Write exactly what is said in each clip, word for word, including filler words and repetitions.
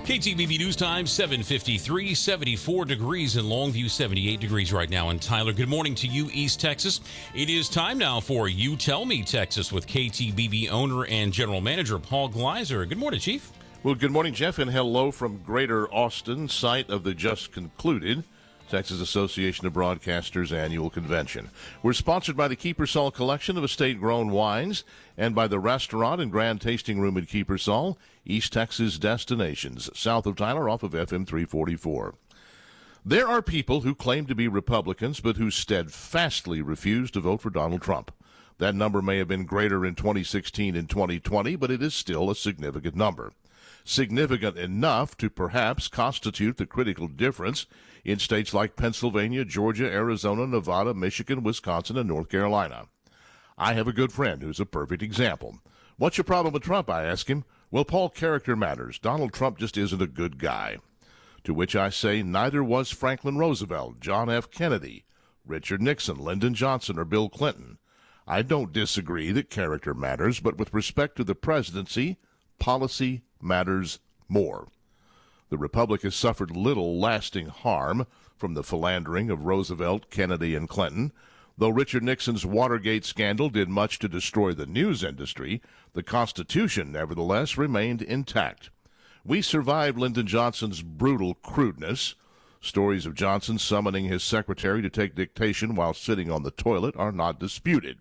K T B B News Time, seven fifty-three, seventy-four degrees in Longview, seventy-eight degrees right now in Tyler. Good morning to you, East Texas. It is time now for You Tell Me Texas with K T B B owner and general manager Paul Gleiser. Good morning, Chief. Well, good morning, Jeff, and hello from Greater Austin, site of the just concluded Texas Association of Broadcasters annual convention. We're sponsored by the Kiepersol Collection of estate-grown wines and by the restaurant and grand tasting room at Kiepersol, East Texas destinations, south of Tyler off of F M three forty-four. There are people who claim to be Republicans but who steadfastly refuse to vote for Donald Trump. That number may have been greater in twenty sixteen and twenty twenty, but it is still a significant number. Significant enough to perhaps constitute the critical difference in states like Pennsylvania, Georgia, Arizona, Nevada, Michigan, Wisconsin, and North Carolina. I have a good friend who's a perfect example. What's your problem with Trump, I ask him. Well, Paul, character matters. Donald Trump just isn't a good guy. To which I say neither was Franklin Roosevelt, John F. Kennedy, Richard Nixon, Lyndon Johnson, or Bill Clinton. I don't disagree that character matters, but with respect to the presidency, policy matters more. The Republic has suffered little lasting harm from the philandering of Roosevelt, Kennedy, and Clinton. Though Richard Nixon's Watergate scandal did much to destroy the news industry, the Constitution, nevertheless, remained intact. We survived Lyndon Johnson's brutal crudeness. Stories of Johnson summoning his secretary to take dictation while sitting on the toilet are not disputed.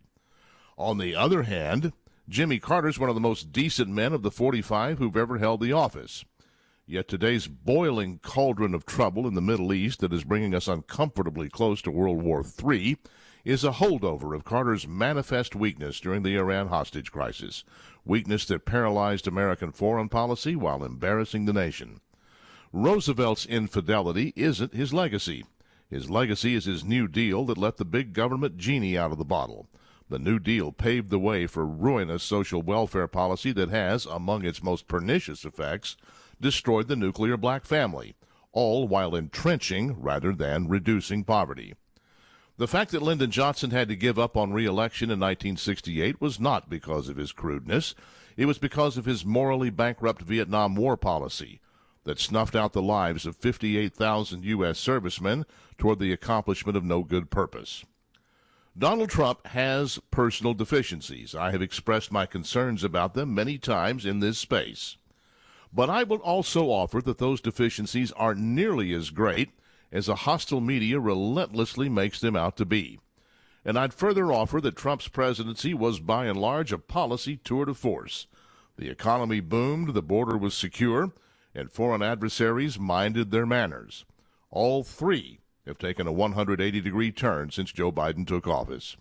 On the other hand, Jimmy Carter's one of the most decent men of the forty-five who've ever held the office. Yet today's boiling cauldron of trouble in the Middle East that is bringing us uncomfortably close to World War Three is a holdover of Carter's manifest weakness during the Iran hostage crisis, weakness that paralyzed American foreign policy while embarrassing the nation. Roosevelt's infidelity isn't his legacy. His legacy is his New Deal that let the big government genie out of the bottle. The New Deal paved the way for ruinous social welfare policy that has, among its most pernicious effects, destroyed the nuclear black family, all while entrenching rather than reducing poverty. The fact that Lyndon Johnson had to give up on re-election in nineteen sixty-eight was not because of his crudeness. It was because of his morally bankrupt Vietnam War policy that snuffed out the lives of fifty-eight thousand U S servicemen toward the accomplishment of no good purpose. Donald Trump has personal deficiencies. I have expressed my concerns about them many times in this space. But I will also offer that those deficiencies are nearly as great as the hostile media relentlessly makes them out to be. And I'd further offer that Trump's presidency was by and large a policy tour de force. The economy boomed, the border was secure, and foreign adversaries minded their manners. All three have taken a one hundred eighty degree turn since Joe Biden took office.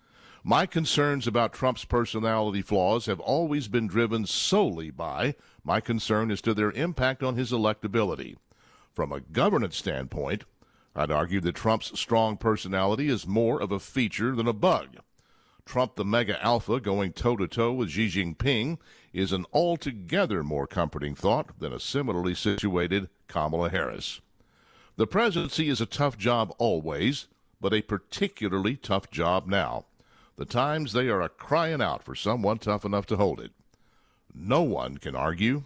My concerns about Trump's personality flaws have always been driven solely by my concern as to their impact on his electability. From a governance standpoint, I'd argue that Trump's strong personality is more of a feature than a bug. Trump the mega alpha going toe-to-toe with Xi Jinping is an altogether more comforting thought than a similarly situated Kamala Harris. The presidency is a tough job always, but a particularly tough job now. The times they are a crying out for someone tough enough to hold it. No one can argue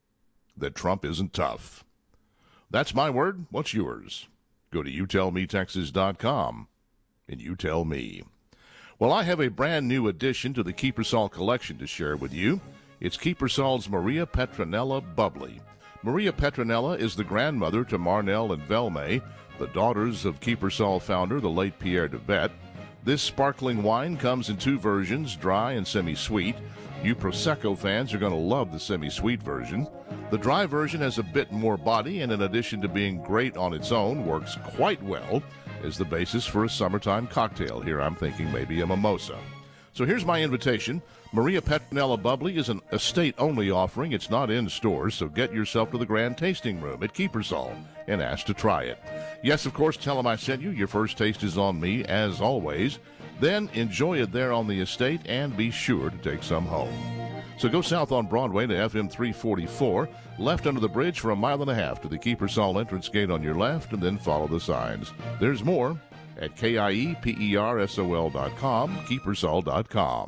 that Trump isn't tough. That's my word. What's yours? Go to you tell me texas dot com and you tell me. Well, I have a brand new addition to the Kiepersol collection to share with you. It's Kiepersol's Maria Petronella Bubbly. Maria Petronella is the grandmother to Marnell and Velme, the daughters of Kiepersol founder, the late Pierre de Vet. This sparkling wine comes in two versions, dry and semi-sweet. You Prosecco fans are going to love the semi-sweet version. The dry version has a bit more body, and in addition to being great on its own, works quite well as the basis for a summertime cocktail. Here I'm thinking maybe a mimosa. So here's my invitation. Maria Petronella Bubbly is an estate-only offering. It's not in stores, so get yourself to the Grand Tasting Room at Kiepersol and ask to try it. Yes, of course, tell them I sent you. Your first taste is on me, as always. Then enjoy it there on the estate and be sure to take some home. So go south on Broadway to F M three forty-four, left under the bridge for a mile and a half to the Kiepersol entrance gate on your left, and then follow the signs. There's more at K I E P E R S O L dot com, Kiepersol dot com.